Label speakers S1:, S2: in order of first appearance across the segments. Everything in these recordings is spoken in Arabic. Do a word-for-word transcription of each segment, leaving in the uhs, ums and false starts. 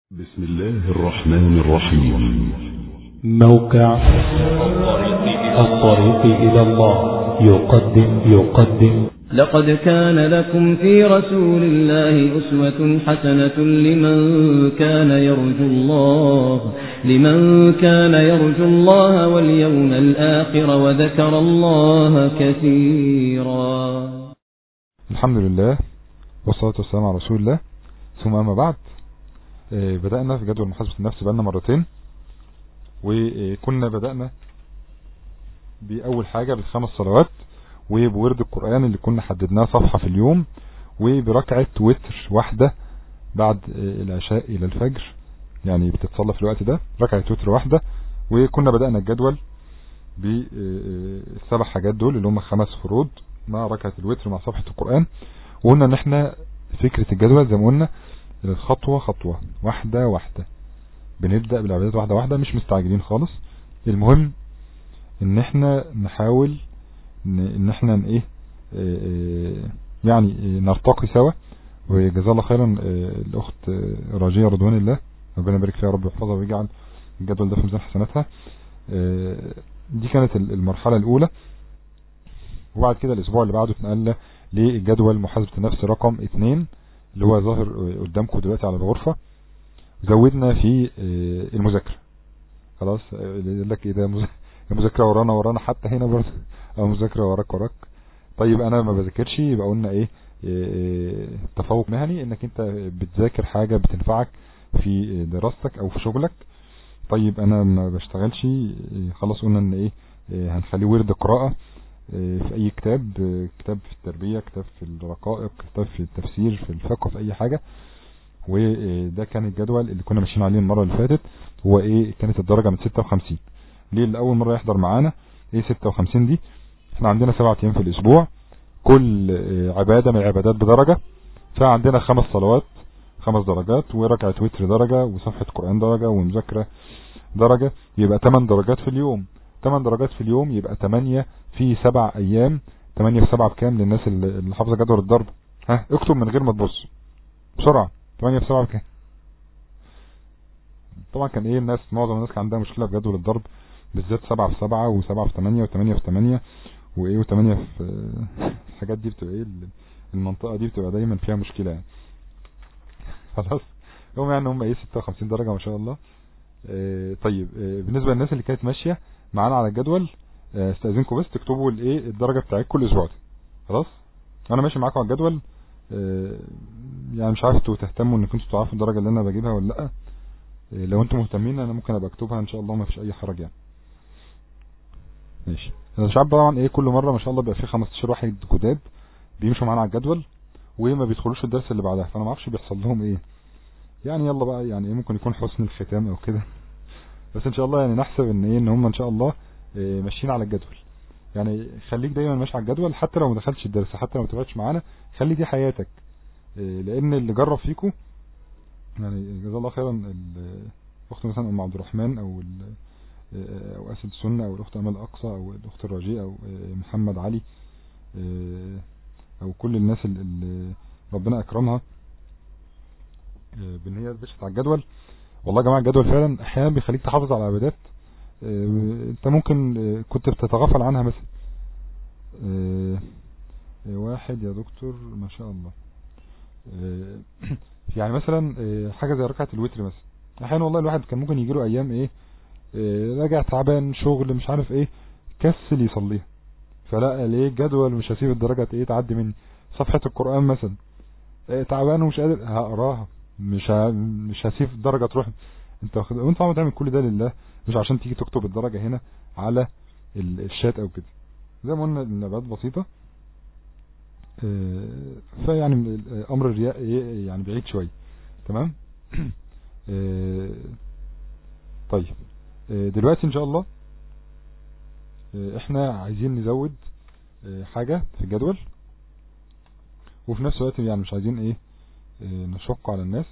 S1: بسم الله الرحمن الرحيم.
S2: موقع الطريق إلى الله يقدم يقدم
S3: لقد كان لكم في رسول الله أسوة حسنة لمن كان يرجو الله لمن كان يرجو الله واليوم الآخر وذكر الله كثيرا.
S4: الحمد لله والصلاة والسلام على رسول الله، ثم أما بعد. بدأنا في جدول محاسبة النفس بقالنا مرتين، وكنا بدأنا بأول حاجة بالخمس صلوات وبورد القرآن اللي كنا حددناه صفحة في اليوم، وبركعة وتر واحدة بعد العشاء إلى الفجر، يعني بتتصلى في الوقت ده ركعة وتر واحدة. وكنا بدأنا الجدول بالسبع حاجات دول اللي هم خمس فروض مع ركعة الوتر مع صفحة القرآن. وقلنا ان احنا فكرة الجدول زي ما قلنا خطوة خطوة واحدة واحدة، بنبدأ بالعبادات واحدة واحدة، مش مستعجلين خالص. المهم ان احنا نحاول ان احنا ايه يعني نرتقي سوا. وجزا الله خيرا الاخت راجية رضوان الله، ربنا يبارك فيها رب يحفظها ويجعل الجدول ده في ميزان حسناتها. دي كانت المرحلة الاولى. وبعد كده الاسبوع اللي بعده اتنقلنا للجدول محاسبة النفس رقم اتنين اللي هو ظاهر قدامكم دلوقتي على الغرفة. زودنا في المذاكرة، خلاص يقول لك ايه ده المذاكرة ورانا ورانا حتى هنا برضه، او مذاكرة وراك وراك. طيب انا ما بذاكرش، يبقى قلنا ايه, إيه تفوق مهني، انك انت بتذاكر حاجة بتنفعك في دراستك او في شغلك. طيب انا ما بشتغلش، خلاص قلنا ان ايه, إيه هنخليه ورد قراءة في اي كتاب، كتاب في التربية، كتاب في الرقائق، كتاب في التفسير، في الفقه، في اي حاجة. وده كان الجدول اللي كنا ماشيين عليه المرة اللي فاتت. هو ايه كانت الدرجة من ستة وخمسين. ليه اللي اول مرة يحضر معانا ايه ستة وخمسين دي؟ احنا عندنا سبعة ايام في الاسبوع، كل عبادة من العبادات بدرجة. فعندنا خمس صلوات خمس درجات، وركعة وتر درجة، وصفحة قرآن درجة، ومذاكرة درجة. يبقى ثمان درجات في اليوم. ثمان درجات في اليوم يبقى ثمانية في سبع ايام. ثمانية في سبعة بكام للناس اللي حافظة جدول الضرب؟ ها اكتب من غير ما تبص بسرعة. ثمانية في سبعة بكام؟ طبعا كان ايه الناس معظم الناس كان عندها مشكلة في جدول الضرب، بالذات سبعة في سبعة وسبعة في ثمانية وثمانية في ثمانية وايه وثمانية في الحاجات دي. بتبقى ايه المنطقة دي بتبقى دايما فيها مشكلة يعني. خلاص هم يعني هم ايه ستة وخمسين درجة ما شاء الله. اه طيب اه بالنسبة للناس اللي كانت ماشية معانا على الجدول، اه استاذنكم بس تكتبوا الايه الدرجة بتاعتكم كل اسبوع. خلاص انا ماشي معاكم على الجدول، اه يعني مش عارف انتوا تهتموا انكم انتوا تعرفوا الدرجة اللي انا بجيبها ولا لا. اه لو انتم مهتمين انا ممكن ابقى اكتبها ان شاء الله، ما فيش اي حرج يعني. ماشي. انا مش عارف طبعا ايه كل مرة ما شاء الله بيبقى في خمستاشر واحد جداد بيمشوا معانا على الجدول وما بيدخلوش الدرس اللي بعدها، فانا ما اعرفش بيحصل لهم ايه يعني. يلا بقى يعني ايه ممكن يكون حسن الختام او كده، بس ان شاء الله يعني نحسب ان ايه ان هم ان شاء الله اه ماشيين على الجدول. يعني خليك دايما ماشي على الجدول، حتى لو ما دخلتش الدرس، حتى لو ما تبعتش معانا، خلي دي حياتك. اه لان اللي جرب فيكم يعني جزا الله خيرا الاخت مثلا ام عبد الرحمن او او اسد السنة او الاخت امال اقصى او الاخت الرجاء او محمد علي او كل الناس اللي ربنا اكرمها بان هي مشت على الجدول. والله يا جماعه الجدول فعلا احيانا بيخليك تحافظ على العبادات انت ممكن كنت بتتغافل عنها. مثلا واحد يا دكتور ما شاء الله، يعني مثلا حاجه زي ركعه الوتر مثلا، احيانا والله الواحد كان ممكن يجيله ايام ايه راجع تعبان شغل مش عارف ايه كسل يصليها، فلا ليه الجدول مش هسيب الدرجه ايه تعدي مني. صفحه القران مثلا تعبان ومش قادر هقراها، مش ه... مش هسيب الدرجه تروح. انت واخد وانت عم تعمل كل ده لله، مش عشان تيجي تكتب الدرجه هنا على الشات او كده. زي ما قلنا النبات بسيطه، فيعني امر الرياء يعني بعيد شويه. تمام. طيب دلوقتي ان شاء الله احنا عايزين نزود حاجة في الجدول، وفي نفس الوقت يعني مش عايزين ايه نشق على الناس.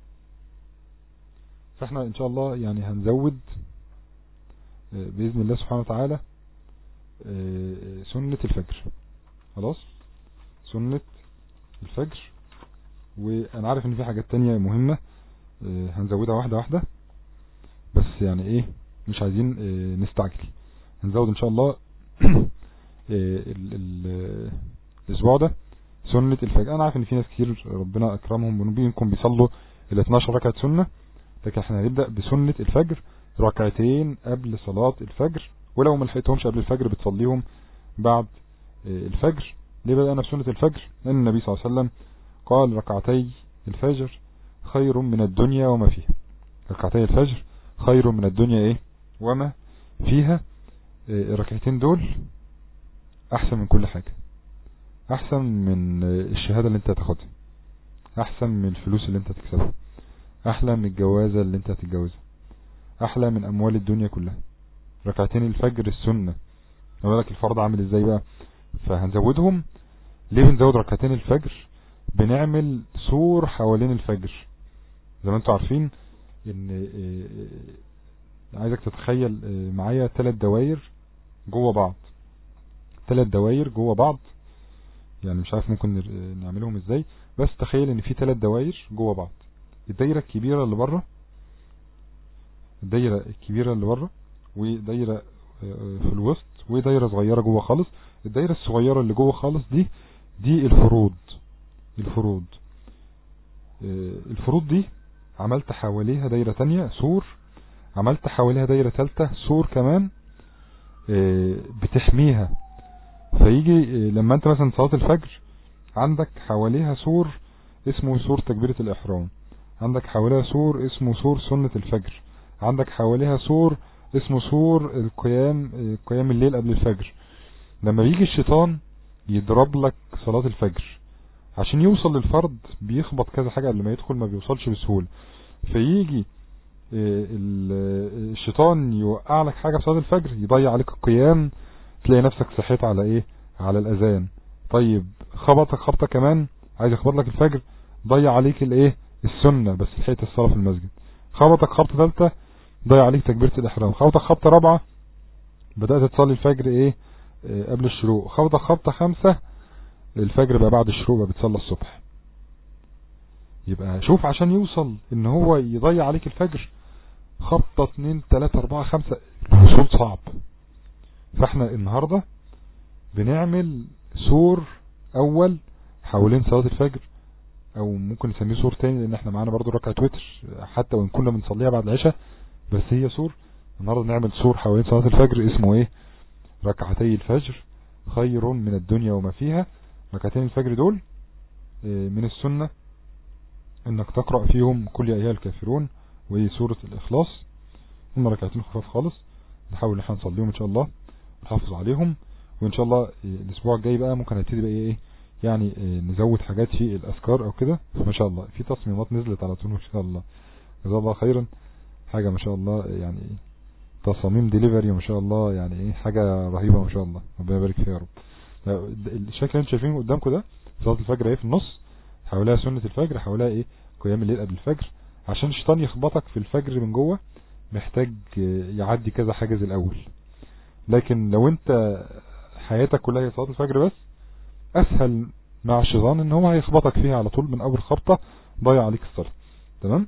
S4: فاحنا ان شاء الله يعني هنزود بإذن الله سبحانه وتعالى سنة الفجر. خلاص سنة الفجر. وانا عارف ان في حاجات تانية مهمة هنزودها واحدة واحدة، بس يعني ايه مش عايزين نستعجل. هنزود ان شاء الله الاسبوع ده سنة الفجر. انا عارف ان في ناس كتير ربنا اكرمهم ونبيكم بيصلوا ال اتناشر ركعة سنة، لكن احنا هنبدأ بسنة الفجر ركعتين قبل صلاة الفجر، ولو ما لحقتهمش قبل الفجر بتصليهم بعد الفجر. ليه بدأنا بسنة الفجر؟ لأن النبي صلى الله عليه وسلم قال ركعتي الفجر خير من الدنيا وما فيها. ركعتي الفجر خير من الدنيا ايه وما فيها. الركعتين دول احسن من كل حاجة، احسن من الشهادة اللي انت هتاخدها، احسن من الفلوس اللي انت هتكسبها، احلى من الجوازة اللي انت هتتجوزها، احلى من اموال الدنيا كلها. ركعتين الفجر السنة. اقول لك الفرض عامل ازاي بقى، فهنزودهم. ليه بنزود ركعتين الفجر؟ بنعمل سور حوالين الفجر. زي ما انتوا عارفين ان عايزك تتخيل معايا ثلاث دواير جوه بعض، ثلاث دواير جوه بعض، يعني مش عارف ممكن نعملهم ازاي، بس تخيل ان في ثلاث دواير جوه بعض. الدايرة الكبيرة اللي بره، الدايرة الكبيرة اللي بره، ودايرة في الوسط، ودايرة صغيرة جوه خالص. الدايرة الصغيرة اللي جوه خالص دي دي الفروض. الفروض الفروض دي عملت حواليها دايرة تانية سور، عملت حواليها دايرة ثالثة سور كمان بتحميها. فيجي لما انت مثلا صلاة الفجر عندك حواليها سور اسمه سور تكبيرة الإحرام، عندك حواليها سور اسمه سور سنة الفجر، عندك حواليها سور اسمه سور القيام، قيام الليل قبل الفجر. لما بيجي الشيطان يضرب لك صلاة الفجر عشان يوصل للفرض بيخبط كذا حاجة قبل ما يدخل، ما بيوصلش بسهولة. فيجي الشيطان يوقع لك حاجة في صلاة الفجر، يضيع عليك القيام، تلاقي نفسك صحيت على ايه، على الأذان. طيب خبطك خبطة كمان، عايز يخبط لك الفجر، ضيع عليك الايه، السنة، بس لحقت الصلاة في المسجد. خبطك خبطة ثالثة، ضيع عليك تكبيرة الإحرام. خبطك خبطة رابعة، بدأت تصلي الفجر ايه اه قبل الشروق. خبطك خبطة خمسة، الفجر بقى بعد الشروق، بقى بتصلي الصبح. يبقى شوف عشان يوصل ان هو يضيع عليك الفجر خبطة اتنين تلاتة اربعة خمسة، الوصول صعب. فاحنا النهاردة بنعمل سور اول حوالين صلاة الفجر، او ممكن نسميه سور تاني لان احنا معانا برضو ركعة وتر حتى وان كنا بنصليها بعد العشاء، بس هي سور. النهاردة نعمل سور حوالين صلاة الفجر اسمه ايه، ركعتي الفجر خير من الدنيا وما فيها. ركعتين الفجر دول من السنة انك تقرأ فيهم كل يا ايها الكافرون وسورة الاخلاص. هم ركعتين خفاف خالص، نحاول نحن نصليهم ان شاء الله نحافظ عليهم. وان شاء الله الاسبوع الجاي بقى ممكن نبتدي بقى ايه يعني نزود حاجات في الاذكار او كده. فما شاء الله في تصميمات نزلت على طول ان شاء الله، جزا الله خيرا. حاجة ما شاء الله يعني تصاميم ديليفري ما شاء الله، يعني ايه حاجة رهيبة ما شاء الله، ربنا يبارك فيها يا رب. الشكل اللي انتم شايفينه قدامكم ده صلاة الفجر ايه في النص، حواليها سنة الفجر، حواليها ايه قيام الليل قبل الفجر. عشان الشيطان يخبطك في الفجر من جوه محتاج يعدي كذا حاجز الاول. لكن لو انت حياتك كلها هي صلاة الفجر بس، اسهل مع الشيطان ان هو هيخبطك فيها على طول من اول خبطة، ضيع عليك الصلاة. تمام.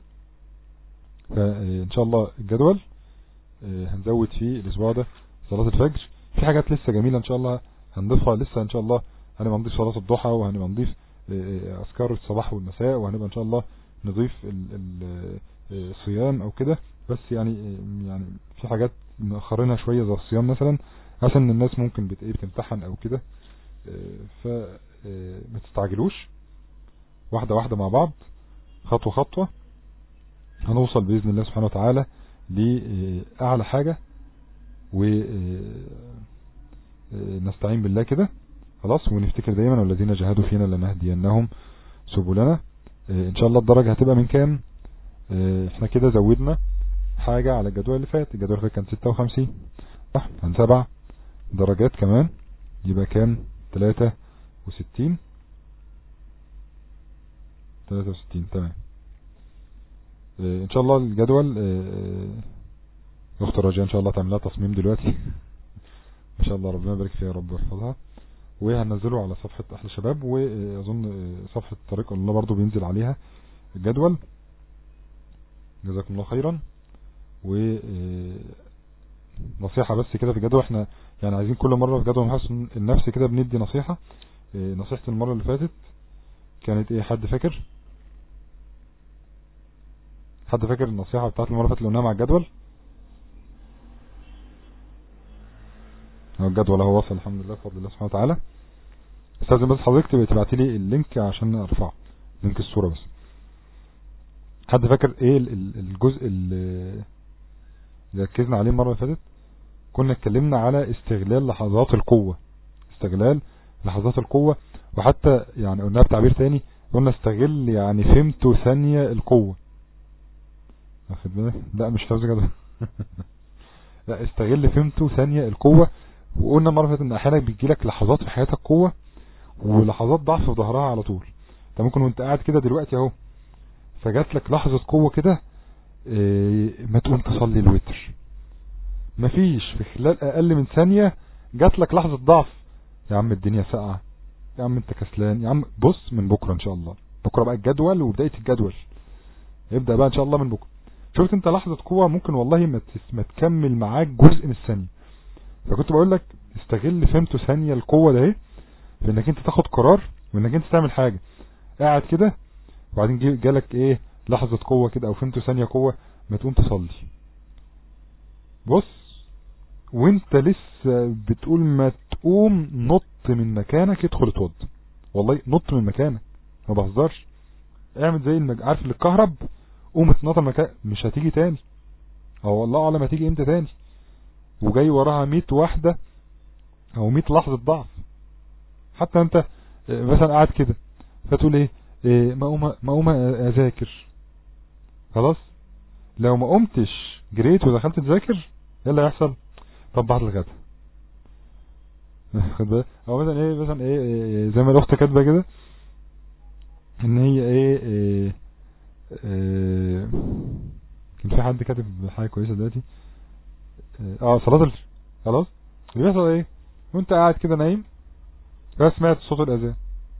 S4: فان شاء الله الجدول هنزود فيه الاسبوع ده صلاة الفجر. في حاجات لسه جميلة ان شاء الله هنضيفها لسه ان شاء الله. هنبقى نضيف صلاة الضحى، وهنبقى نضيف اذكار الصباح والمساء، وهنبقى ان شاء الله نضيف الصيام او كده. بس يعني يعني في حاجات مأخرينها شوية زي الصيام مثلا، عشان الناس ممكن بت بتمتحن او كده، فما تستعجلوش، واحدة واحدة مع بعض، خطوة خطوة، هنوصل بإذن الله سبحانه وتعالى لأعلى حاجة. ونستعين بالله كده خلاص، ونفتكر دايما والذين جاهدوا فينا لنهدينهم سبلنا. ان شاء الله الدرجة هتبقى من كام؟ احنا كده زودنا حاجة على الجدول اللي فات. الجدول اللي فات كان ستة وخمسين صح، عن سبع درجات كمان يبقى كام؟ تلاتة وستين. تلاتة وستين تمام. ان شاء الله الجدول اخت رجاء ان شاء الله تعملها تصميم دلوقتي ان شاء الله، ربنا يبارك فيها يا رب ويحفظها. وهننزله على صفحة احلى شباب، واظن صفحة طريق الله برضو بينزل عليها الجدول. جزاكم الله خيرا. و نصيحة بس كده في الجدول، احنا يعني عايزين كل مرة في جدول محسن النفس كده بندي نصيحة. نصيحة المرة اللي فاتت كانت ايه؟ حد فاكر؟ حد فاكر النصيحة بتاعت المرة اللي فاتت اللي قلناها مع الجدول؟ الجدول اهو وصل الحمد لله بفضل الله سبحانه وتعالى. استاذن بس حضرتك تبقى تبعتي لي اللينك عشان ارفعه، لينك الصورة بس. حد فاكر ايه الجزء اللي ركزنا عليه المرة اللي فاتت؟ كنا اتكلمنا على استغلال لحظات القوة، استغلال لحظات القوة، وحتى يعني قلناها بتعبير تاني، قلنا استغل يعني فهمتوا ثانية القوة. واخد بالك؟ لا مش لازم كده. لا استغل فهمتوا ثانية القوة. وقلنا مرة فاتت ان احيانا بيجيلك لحظات في حياتك قوة ولحظات ضعف في ظهرها على طول. انت ممكن وانت قاعد كده دلوقتي اهو فجات لك لحظة قوة كده، اه ما تقوم تصلي الوتر، مفيش في خلال اقل من ثانية جات لك لحظة ضعف، يا عم الدنيا ساقعة، يا عم انت كسلان، يا عم بص من بكرة ان شاء الله، بكرة بقى الجدول وبداية الجدول يبدأ بقى ان شاء الله من بكرة. شفت انت لحظة قوة ممكن والله ما ما تكمل معاك جزء من الثانية. فكنت بقول لك استغل فهمته ثانية القوة ده ايه في انك انت تاخد قرار وانك انت تعمل حاجة، قاعد كده وبعدين جالك ايه لحظة قوة كده او فهمته ثانية قوة، ما تقوم تصلي. بص وانت لسه بتقول ما تقوم نط من مكانك ادخل اتوضى، والله نط من مكانك ما بهزرش، اعمل زي المج... عارف اللي الكهرب، قوم اتنطر مكان مش هتيجي تاني، او والله اعلم هتيجي امتى تاني، وجاي وراها مية واحدة او مية لحظة ضعف. حتى انت مثلا قاعد كده فتقول ايه, إيه ما قوم ما قوم اذاكر، خلاص لو ما قمتش جريت ودخلت تذاكر ايه اللي هيحصل؟ طب بعد الغدا خد بالك. او مثلا ايه مثلا ايه, إيه زي ما الاخت كاتبه كده ان هي ايه, إيه, إيه كان في حد كاتب حاجه كويسه دلوقتي اه صلاه الفجر. خلاص اللي بيحصل ايه وانت قاعد كده نايم بس سمعت صوت الاذان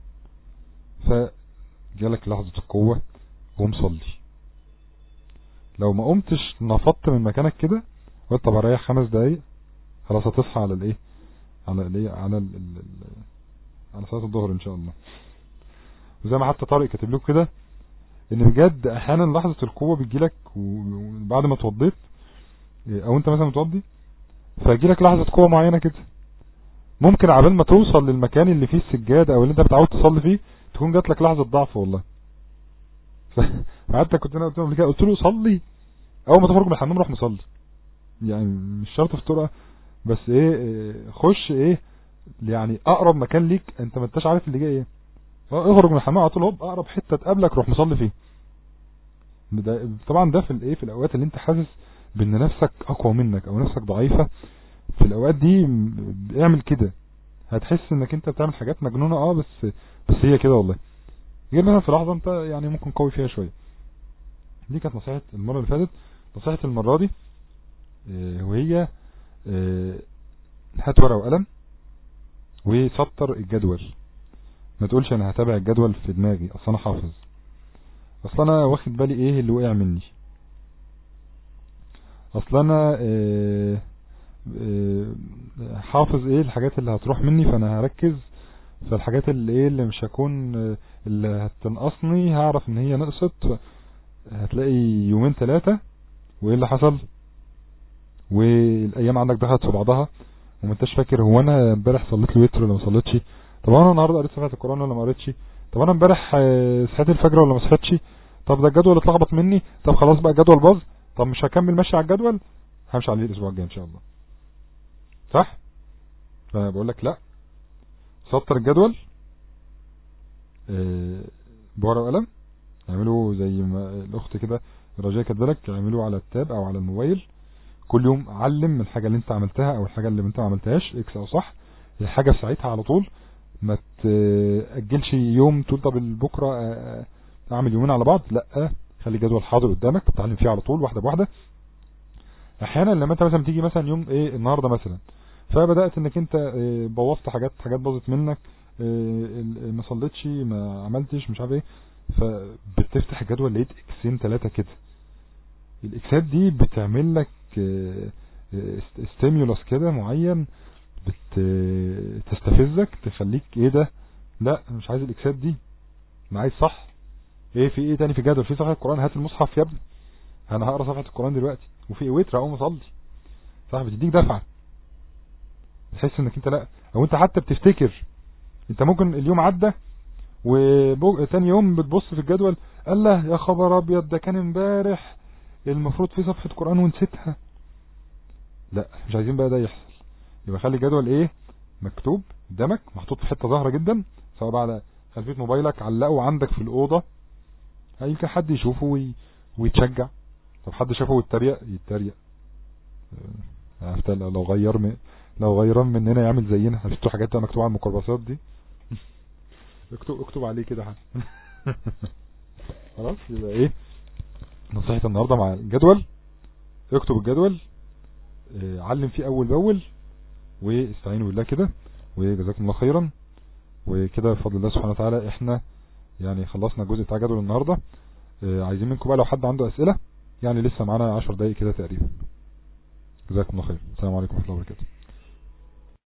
S4: فجالك لحظه القوه قوم صلي. لو ما قمتش نفضت من مكانك كده وانت طب اريح خمس دقايق خلاص هتصحى على الايه على الايه على ال ال على صلاه الظهر ان شاء الله. وزي ما حتى طارق كاتب لكم كده ان بجد احيانا لحظه القوه بتجيلك وبعد ما اتوضيت او انت مثلا متوضي فيجيلك لحظه قوه معينه كده، ممكن عبال ما توصل للمكان اللي فيه السجاده او اللي انت متعود تصلي فيه تكون جات لك لحظه ضعف والله. فحتى كنت انا قلت له قلت له صلي اول ما تخرج من الحمام روح مصلي، يعني مش شرط في الطرقه بس ايه خش ايه يعني اقرب مكان ليك انت ما انتش عارف اللي جاي ايه، اخرج من الحمام على طول هوب اقرب حته تقابلك روح مصلي فيه. ده طبعا ده في الايه في الاوقات اللي انت حاسس بان نفسك اقوى منك او نفسك ضعيفه، في الاوقات دي اعمل كده هتحس انك انت بتعمل حاجات مجنونه اه بس بس هي كده والله، غير مثلا في لحظه انت يعني ممكن قوي فيها شويه. دي كانت نصيحه المره اللي فاتت. نصيحه المره دي اه وهي اه هات ورقه وقلم وسطر الجدول، ما تقولش انا هتابع الجدول في دماغي اصلا انا حافظ، اصلا انا واخد بالي ايه اللي وقع مني، اصلا انا اه اه حافظ ايه الحاجات اللي هتروح مني فانا هركز فالحاجات اللي ايه اللي مش هكون اللي هتنقصني هعرف ان هي نقصت. هتلاقي يومين ثلاثة وايه اللي حصل والايام عندك دخلت في بعضها وما انتش فاكر هو انا امبارح صليت لي وتر ولا ما صليتش، طب انا النهارده قريت صفحه القران ولا ما قريتش، طب انا امبارح صحيت الفجر ولا ما صحيتش، طب ده الجدول اتلخبط مني، طب خلاص بقى الجدول باظ، طب مش هكمل ماشي على الجدول همشي عليه الاسبوع الجاي ان شاء الله. صح؟ فانا بقول لك لا سطر الجدول اه بورقه وقلم، اعملوا زي ما الاخت كده رجاء كاتبه لك اعملوه على التاب او على الموبايل، كل يوم علم الحاجه اللي انت عملتها او الحاجه اللي انت ما عملتهاش اكس او صح الحاجه في ساعتها على طول، ما تاجلش يوم تقول طب بكره اعمل يومين على بعض، لا خلي الجدول حاضر قدامك تتعلم فيه على طول واحده بواحده. احيانا لما انت مثلا تيجي مثلا يوم ايه النهارده مثلا فبدات انك انت بوظت حاجات حاجات باظت منك ما صليتش ما عملتش مش عارف ايه، فبتفتح الجدول لقيت اكسين ثلاثه كده الاكسات دي بتعمل لك ستيمولوس كده معين، بتستفزك تخليك ايه ده، لا مش عايز الاكسات دي، انا عايز صح. ايه في ايه تاني في جدول؟ في صفحة القرآن، هات المصحف يا ابني انا هقرا صفحة القرآن دلوقتي، وفي ايه وتر اقوم اصلي، صح؟ بتديك دفعة، تحس انك انت لا، او انت حتى بتفتكر انت ممكن اليوم عدى وتاني يوم بتبص في الجدول، الله يا خبر ابيض ده كان امبارح المفروض في صفحة قرآن ونسيتها. لا مش عايزين بقى ده يحصل. يبقى خلي الجدول ايه مكتوب قدامك، محطوط في حتة ظاهرة جدا، سواء بقى على خلفية موبايلك، علقه عندك في الأوضة، يمكن حد يشوفه وي... ويتشجع. طب حد شافه ويتريق يتريق، لو غير من لو غيران مننا يعمل زينا. هشتوا حاجات مكتوبة على الميكروباصات دي اكتب اكتب عليه كده حاجة. خلاص يبقى ايه نصيحة النهاردة مع الجدول، اكتب الجدول، اه علم فيه اول باول، واستعينوا بالله كده، وجزاكم الله خيرا. وكده بفضل الله سبحانه وتعالى احنا يعني خلصنا الجزء بتاع جدول النهاردة. اه عايزين منكم بقى لو حد عنده اسئلة، يعني لسه معانا عشر دقايق كده تقريبا. جزاكم الله خير، السلام عليكم ورحمة الله وبركاته.